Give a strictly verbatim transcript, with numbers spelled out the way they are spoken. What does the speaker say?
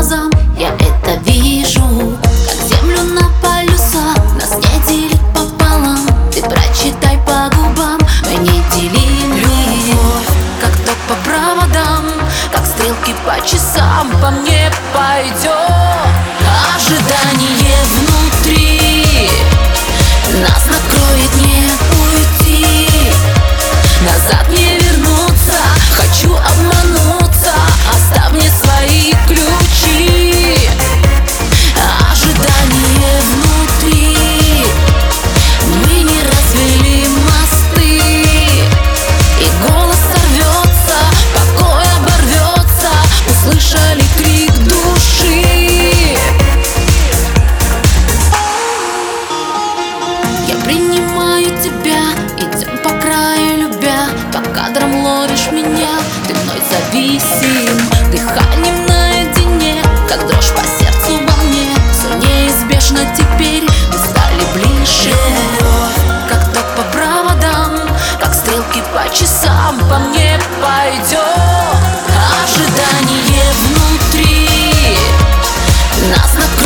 глазам, я это вижу. Как землю на полюса, нас не делит пополам. Ты прочитай по губам, мы не делим любовь. Как ток по проводам, как стрелки по часам, по мне пойдет ожидание внутри. Нас накроет, не уйти, назад не вернуться. Хочу обмануться, оставь мне свои ключи. Ожидание внутри, мы не развели мосты, и голос сорвется, покой оборвется. Услышали крик души. Я принимаю тебя, идем по краю любя. По кадрам ловишь меня, ты мной зависим. Дыханием наедине, как дрожь по сердцу во мне. Все неизбежно теперь, мы стали ближе. Как ток по проводам, как стрелки по часам, по мне пойдет ожидание внутри. Нас накроет.